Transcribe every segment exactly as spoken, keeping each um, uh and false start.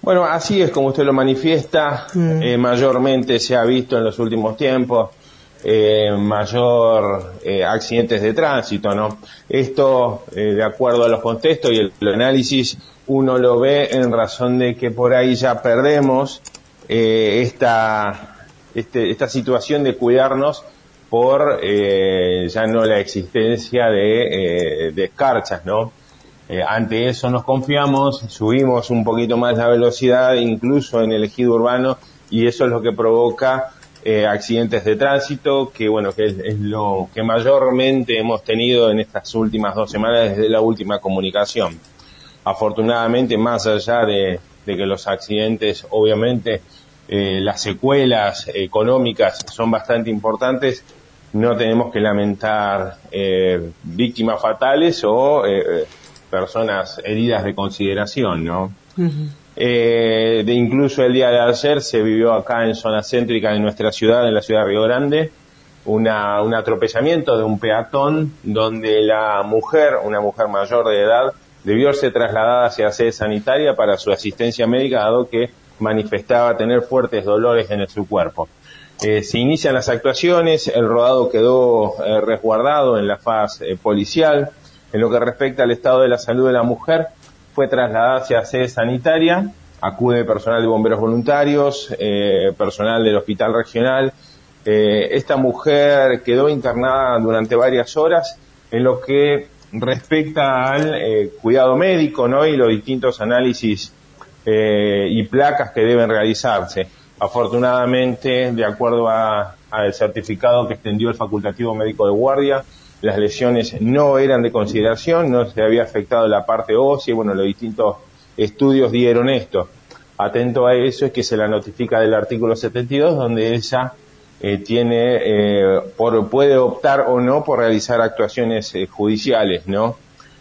Bueno, así es como usted lo manifiesta, mm. eh, mayormente se ha visto en los últimos tiempos, eh, mayor eh, accidentes de tránsito, ¿no? Esto, eh, de acuerdo a los contextos y el, el análisis, uno lo ve en razón de que por ahí ya perdemos eh, esta, este, esta situación de cuidarnos por eh, ya no la existencia de, eh, de escarchas, ¿no? Eh, ante eso nos confiamos, subimos un poquito más la velocidad, incluso en el ejido urbano, y eso es lo que provoca eh, accidentes de tránsito, que bueno, que es, es lo que mayormente hemos tenido en estas últimas dos semanas desde la última comunicación. Afortunadamente, más allá de, de que los accidentes, obviamente, eh, las secuelas económicas son bastante importantes, no tenemos que lamentar eh, víctimas fatales o eh, personas heridas de consideración, ¿no? Uh-huh. Eh, de incluso el día de ayer se vivió acá en zona céntrica de nuestra ciudad, en la ciudad de Río Grande, una, un atropellamiento de un peatón donde la mujer, una mujer mayor de edad, debió ser trasladada hacia sede sanitaria para su asistencia médica, dado que manifestaba tener fuertes dolores en su cuerpo. Eh, se inician las actuaciones, el rodado quedó eh, resguardado en la fase eh, policial. En lo que respecta al estado de la salud de la mujer, fue trasladada hacia sede sanitaria, acude personal de bomberos voluntarios, eh, personal del hospital regional. Eh, esta mujer quedó internada durante varias horas en lo que respecta al eh, cuidado médico, ¿no? Y los distintos análisis eh, y placas que deben realizarse. Afortunadamente, de acuerdo a, al certificado que extendió el facultativo médico de guardia, las lesiones no eran de consideración, no se había afectado la parte ósea, y bueno, los distintos estudios dieron esto. Atento a eso es que se la notifica del artículo setenta y dos, donde ella eh, tiene, eh, por, puede optar o no por realizar actuaciones eh, judiciales, ¿no?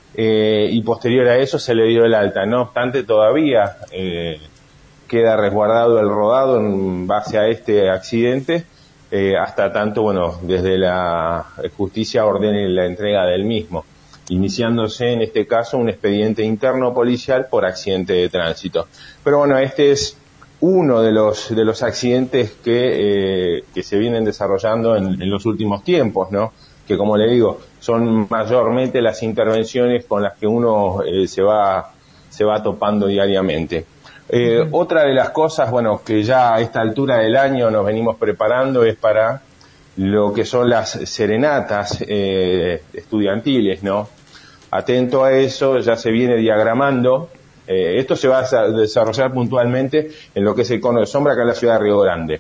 Eh, y posterior a eso se le dio el alta. No obstante, todavía eh, queda resguardado el rodado en base a este accidente, Eh, hasta tanto, bueno, desde la justicia ordene la entrega del mismo, iniciándose en este caso un expediente interno policial por accidente de tránsito. Pero bueno, este es uno de los de los accidentes que eh, que se vienen desarrollando en, en los últimos tiempos, ¿no? Que, como le digo, son mayormente las intervenciones con las que uno eh, se va se va topando diariamente. Eh, uh-huh. Otra de las cosas, bueno, que ya a esta altura del año nos venimos preparando es para lo que son las serenatas eh, estudiantiles, ¿no? Atento a eso, ya se viene diagramando. Eh, esto se va a desarrollar puntualmente en lo que es el cono de sombra acá en la ciudad de Río Grande.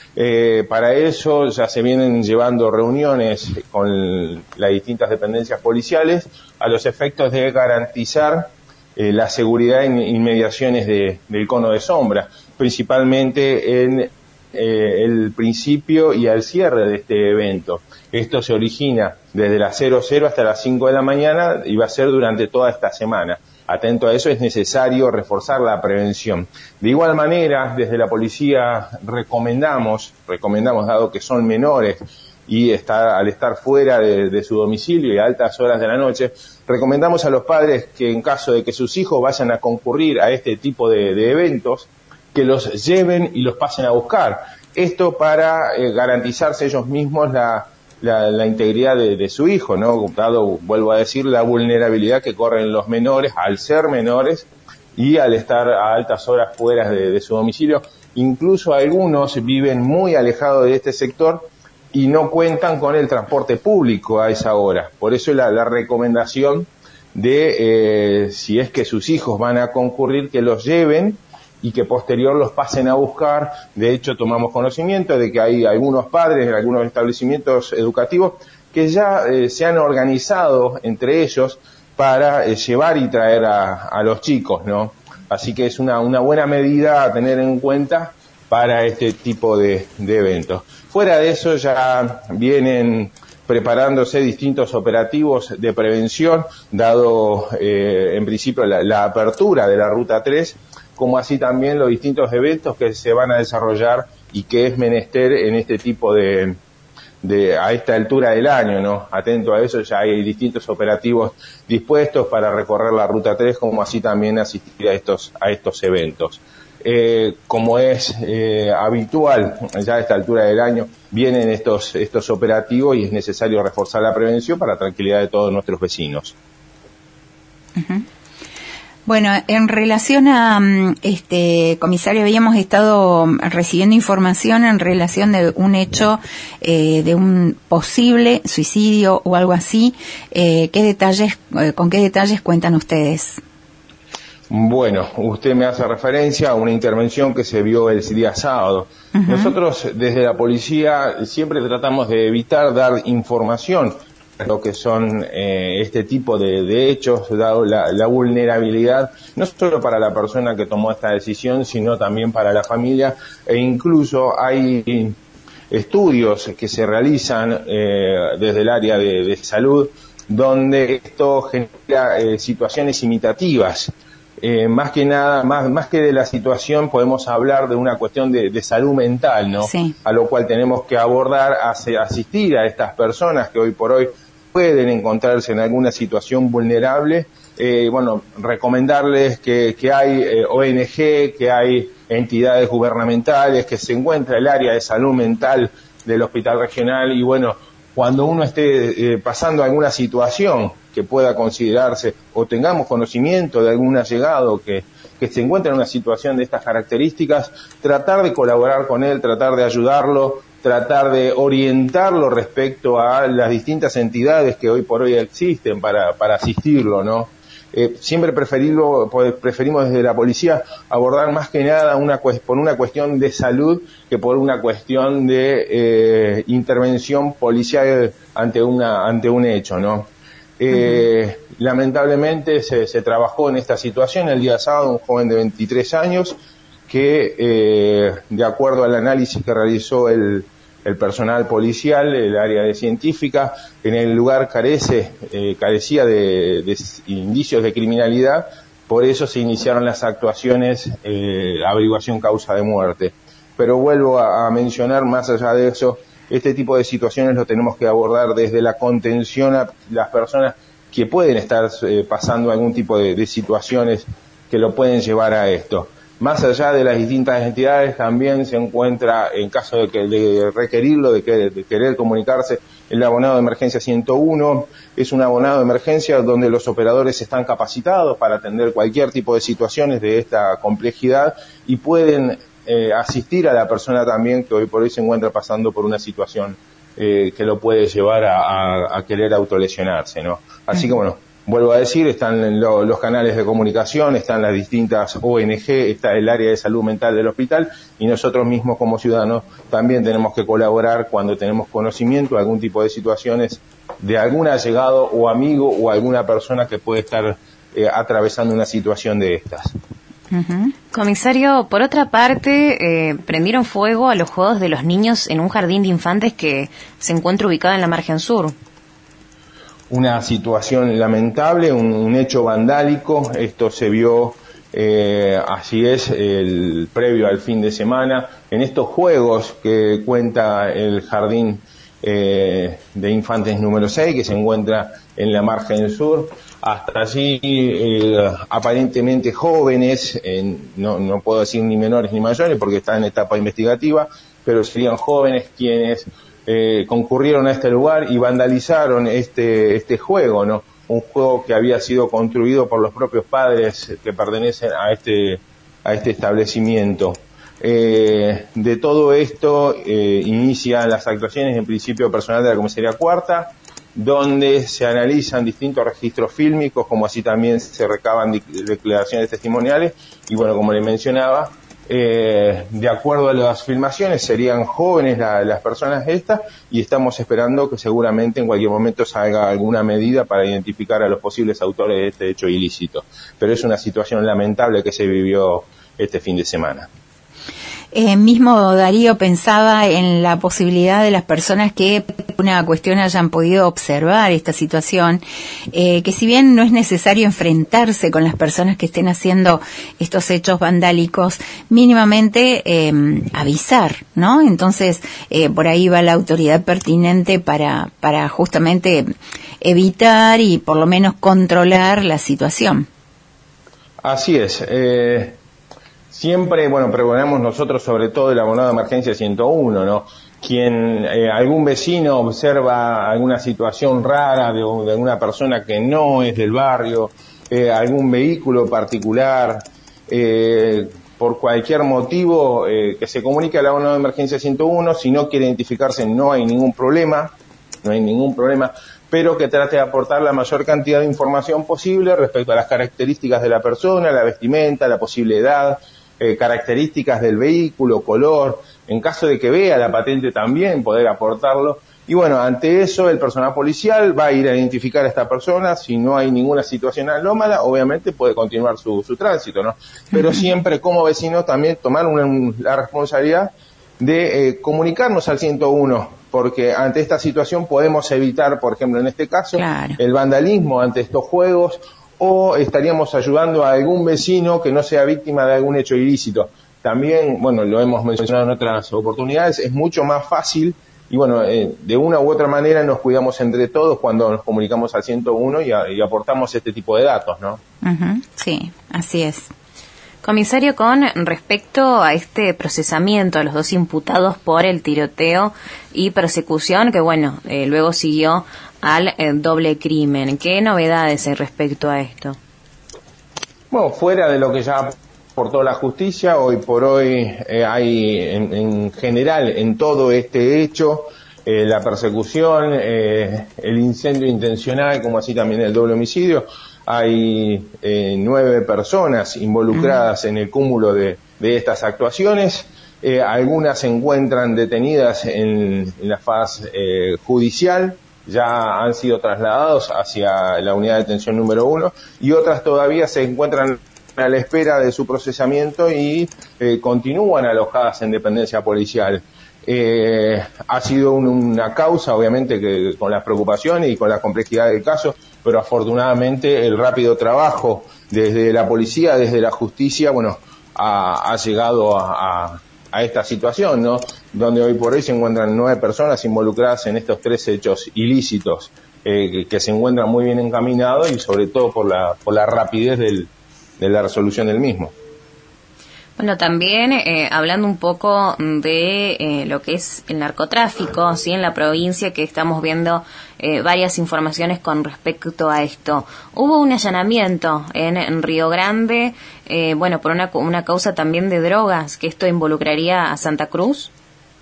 Eh, para eso ya se vienen llevando reuniones con las distintas dependencias policiales a los efectos de garantizar Eh, la seguridad en inmediaciones de, del cono de sombra, principalmente en eh, el principio y al cierre de este evento. Esto se origina desde las cero cero hasta las cinco de la mañana y va a ser durante toda esta semana. Atento a eso, es necesario reforzar la prevención. De igual manera, desde la policía recomendamos, recomendamos dado que son menores y está, al estar fuera de, de su domicilio y a altas horas de la noche, recomendamos a los padres que en caso de que sus hijos vayan a concurrir a este tipo de, de eventos, que los lleven y los pasen a buscar. Esto para eh, garantizarse ellos mismos la, la, la integridad de, de su hijo, ¿no? Dado, vuelvo a decir, la vulnerabilidad que corren los menores al ser menores y al estar a altas horas fuera de, de su domicilio. Incluso algunos viven muy alejados de este sector y no cuentan con el transporte público a esa hora. Por eso la, la recomendación de, eh, si es que sus hijos van a concurrir, que los lleven y que posterior los pasen a buscar. De hecho, tomamos conocimiento de que hay algunos padres en algunos establecimientos educativos que ya eh, se han organizado entre ellos para eh, llevar y traer a, a los chicos, ¿no? Así que es una, una buena medida a tener en cuenta para este tipo de, de eventos. Fuera de eso ya vienen preparándose distintos operativos de prevención, dado eh, en principio la, la apertura de la Ruta tres, como así también los distintos eventos que se van a desarrollar y que es menester en este tipo de, de a esta altura del año, ¿no? Atento a eso, ya hay distintos operativos dispuestos para recorrer la Ruta tres, como así también asistir a estos, a estos eventos. eh, como es eh, habitual, ya a esta altura del año, vienen estos, estos operativos y es necesario reforzar la prevención para la tranquilidad de todos nuestros vecinos. Uh-huh. Bueno, en relación a, este comisario, habíamos estado recibiendo información en relación de un hecho, eh, de un posible suicidio o algo así. Eh, ¿qué detalles, eh, con qué detalles cuentan ustedes? Bueno, usted me hace referencia a una intervención que se vio el día sábado. Uh-huh. Nosotros desde la policía siempre tratamos de evitar dar información a lo que son eh, este tipo de, de hechos, dado la, la vulnerabilidad, no solo para la persona que tomó esta decisión, sino también para la familia, e incluso hay estudios que se realizan eh, desde el área de, de salud, donde esto genera eh, situaciones imitativas. Eh, más que nada, más, más que de la situación, podemos hablar de una cuestión de, de salud mental, ¿no? Sí. A lo cual tenemos que abordar, hace, asistir a estas personas que hoy por hoy pueden encontrarse en alguna situación vulnerable. Eh, bueno, recomendarles que, que hay eh, O N G, que hay entidades gubernamentales, que se encuentra el área de salud mental del Hospital Regional, y bueno, cuando uno esté eh, pasando alguna situación que pueda considerarse o tengamos conocimiento de algún allegado que, que se encuentra en una situación de estas características, tratar de colaborar con él, tratar de ayudarlo, tratar de orientarlo respecto a las distintas entidades que hoy por hoy existen para, para asistirlo, ¿no? Eh, siempre preferirlo, preferimos desde la policía abordar más que nada una, por una cuestión de salud que por una cuestión de eh, intervención policial ante una ante un hecho, ¿no? Eh, uh-huh. Lamentablemente se, se trabajó en esta situación el día sábado, un joven de veintitrés años que eh, de acuerdo al análisis que realizó el, el personal policial, el área de científica, en el lugar carece, eh, carecía de, de indicios de criminalidad, por eso se iniciaron las actuaciones, eh, averiguación causa de muerte. Pero vuelvo a, a mencionar, más allá de eso, este tipo de situaciones lo tenemos que abordar desde la contención a las personas que pueden estar eh, pasando algún tipo de, de situaciones que lo pueden llevar a esto. Más allá de las distintas entidades, también se encuentra, en caso de, que, de requerirlo, de, que, de querer comunicarse, el abonado de emergencia ciento uno. Es un abonado de emergencia donde los operadores están capacitados para atender cualquier tipo de situaciones de esta complejidad y pueden eh, asistir a la persona también que hoy por hoy se encuentra pasando por una situación eh, que lo puede llevar a, a, a querer autolesionarse, ¿no? Así que bueno, vuelvo a decir, están lo, los canales de comunicación, están las distintas O N G, está el área de salud mental del hospital, y nosotros mismos como ciudadanos también tenemos que colaborar cuando tenemos conocimiento de algún tipo de situaciones de algún allegado o amigo o alguna persona que puede estar eh, atravesando una situación de estas. Uh-huh. Comisario, por otra parte, eh, prendieron fuego a los juegos de los niños en un jardín de infantes que se encuentra ubicado en la margen sur. Una situación lamentable, un, un hecho vandálico. Esto se vio, eh, así es, el previo al fin de semana, en estos juegos que cuenta el jardín eh, de infantes número seis, que se encuentra en la margen sur. Hasta allí, eh, aparentemente jóvenes, eh, no, no puedo decir ni menores ni mayores porque están en etapa investigativa, pero serían jóvenes quienes Eh, concurrieron a este lugar y vandalizaron este este juego, ¿no? Un juego que había sido construido por los propios padres que pertenecen a este a este establecimiento. Eh, de todo esto eh, inician las actuaciones en principio personal de la comisaría cuarta, donde se analizan distintos registros fílmicos, como así también se recaban declaraciones testimoniales, y bueno, como le mencionaba, Eh, de acuerdo a las filmaciones serían jóvenes la, las personas estas, y estamos esperando que seguramente en cualquier momento salga alguna medida para identificar a los posibles autores de este hecho ilícito. Pero es una situación lamentable que se vivió este fin de semana. Eh, mismo Darío pensaba en la posibilidad de las personas que una cuestión hayan podido observar esta situación, eh, que si bien no es necesario enfrentarse con las personas que estén haciendo estos hechos vandálicos, mínimamente eh, avisar, ¿no? Entonces, eh, por ahí va la autoridad pertinente para, para justamente evitar y por lo menos controlar la situación. Así es. Eh... siempre, bueno, pregonamos nosotros sobre todo el abonado de emergencia ciento uno, ¿no? Quien, eh, algún vecino observa alguna situación rara de, de alguna persona que no es del barrio, eh, algún vehículo particular, eh, por cualquier motivo, eh, que se comunique al abonado de emergencia ciento uno, si no quiere identificarse no hay ningún problema, no hay ningún problema, pero que trate de aportar la mayor cantidad de información posible respecto a las características de la persona, la vestimenta, la posible edad, eh, características del vehículo, color, en caso de que vea la patente también poder aportarlo. Y bueno, ante eso el personal policial va a ir a identificar a esta persona. Si no hay ninguna situación anómala, obviamente puede continuar su, su tránsito, ¿no? Pero siempre como vecinos también tomar una, la responsabilidad de eh, comunicarnos al ciento uno, porque ante esta situación podemos evitar, por ejemplo, en este caso, claro, el vandalismo ante estos juegos, o estaríamos ayudando a algún vecino que no sea víctima de algún hecho ilícito. También, bueno, lo hemos mencionado en otras oportunidades, es mucho más fácil y bueno, eh, de una u otra manera nos cuidamos entre todos cuando nos comunicamos al ciento uno y, a, y aportamos este tipo de datos, ¿no? Uh-huh, sí, así es. Comisario, con respecto a este procesamiento a los dos imputados por el tiroteo y persecución, que bueno, eh, luego siguió al eh, doble crimen, ¿qué novedades hay respecto a esto? Bueno, fuera de lo que ya aportó la justicia, hoy por hoy eh, hay en, en general en todo este hecho, eh, la persecución, eh, el incendio intencional, como así también el doble homicidio, hay eh, nueve personas involucradas en el cúmulo de, de estas actuaciones, eh, algunas se encuentran detenidas en, en la faz eh, judicial, ya han sido trasladados hacia la unidad de detención número uno y otras todavía se encuentran a la espera de su procesamiento y eh, continúan alojadas en dependencia policial. Eh, ha sido un, una causa, obviamente, que con las preocupaciones y con la complejidad del caso, pero afortunadamente el rápido trabajo desde la policía, desde la justicia, bueno, ha, ha llegado a, a, a esta situación, ¿no? Donde hoy por hoy se encuentran nueve personas involucradas en estos tres hechos ilícitos, eh, que, que se encuentran muy bien encaminados y sobre todo por la, por la rapidez del, de la resolución del mismo. Bueno, también eh, hablando un poco de eh, lo que es el narcotráfico, sí, en la provincia, que estamos viendo eh, varias informaciones con respecto a esto. Hubo un allanamiento en, en Río Grande, eh, bueno, por una, una causa también de drogas, que esto involucraría a Santa Cruz.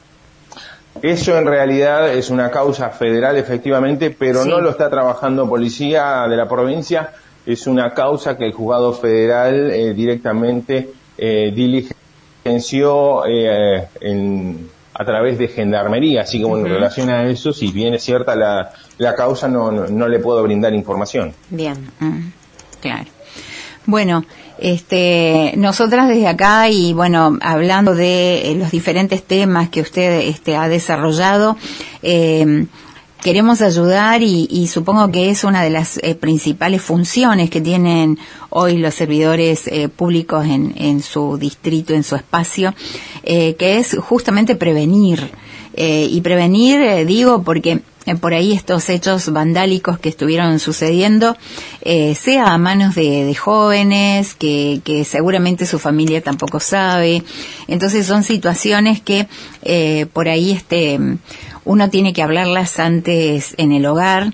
Eso en realidad es una causa federal, efectivamente, pero sí, no lo está trabajando policía de la provincia. Es una causa que el juzgado federal eh, directamente Eh, diligenció eh, en, a través de gendarmería, así que bueno, uh-huh, en relación a eso, si bien es cierta la, la causa, no, no, no le puedo brindar información. Bien, uh, claro. Bueno, este, nosotras desde acá y bueno, hablando de eh, los diferentes temas que usted este, ha desarrollado, eh, queremos ayudar y, y supongo que es una de las eh, principales funciones que tienen hoy los servidores eh, públicos en, en su distrito, en su espacio, eh, que es justamente prevenir. Eh, y prevenir, eh, digo, porque eh, por ahí estos hechos vandálicos que estuvieron sucediendo, eh, sea a manos de, de jóvenes, que, que seguramente su familia tampoco sabe. Entonces son situaciones que eh, por ahí este uno tiene que hablarlas antes en el hogar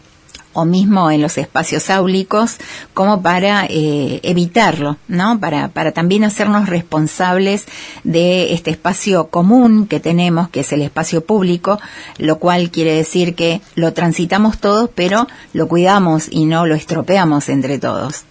o mismo en los espacios áulicos, como para eh, evitarlo, ¿no? Para, para también hacernos responsables de este espacio común que tenemos, que es el espacio público, lo cual quiere decir que lo transitamos todos, pero lo cuidamos y no lo estropeamos entre todos.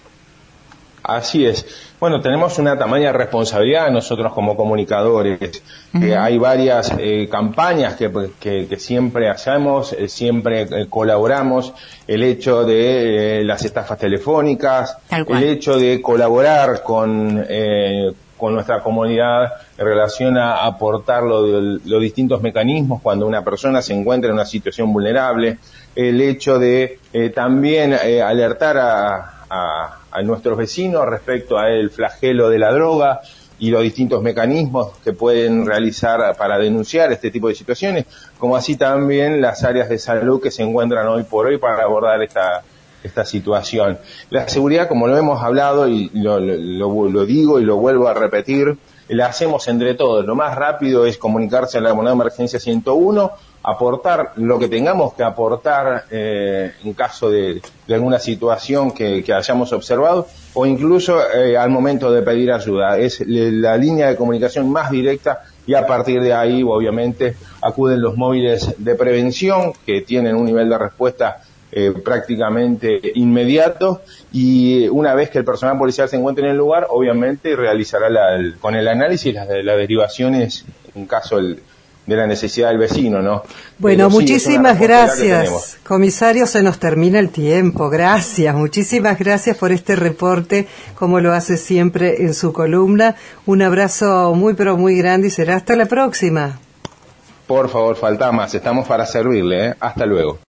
Así es. Bueno, tenemos una tamaña responsabilidad nosotros como comunicadores. Uh-huh. Eh, hay varias eh, campañas que, que, que siempre hacemos, eh, siempre eh, colaboramos. El hecho de eh, las estafas telefónicas, el hecho de colaborar con, eh, con nuestra comunidad en relación a aportar lo de, los distintos mecanismos cuando una persona se encuentra en una situación vulnerable. El hecho de eh, también eh, alertar a, a a nuestros vecinos respecto al flagelo de la droga y los distintos mecanismos que pueden realizar para denunciar este tipo de situaciones, como así también las áreas de salud que se encuentran hoy por hoy para abordar esta, esta situación. La seguridad, como lo hemos hablado y lo, lo, lo digo y lo vuelvo a repetir, la hacemos entre todos. Lo más rápido es comunicarse a la moneda de emergencia ciento uno, aportar lo que tengamos que aportar eh, en caso de, de alguna situación que, que hayamos observado, o incluso eh, al momento de pedir ayuda. Es la línea de comunicación más directa, y a partir de ahí, obviamente, acuden los móviles de prevención que tienen un nivel de respuesta Eh, prácticamente inmediato, y una vez que el personal policial se encuentre en el lugar, obviamente realizará la, el, con el análisis las, las derivaciones en caso el, de la necesidad del vecino, ¿no? Bueno, Pero sí, muchísimas gracias, comisario, se nos termina el tiempo, gracias, muchísimas gracias por este reporte, como lo hace siempre en su columna. Un abrazo muy pero muy grande y será hasta la próxima. Por favor, falta más, estamos para servirle, ¿eh? Hasta luego.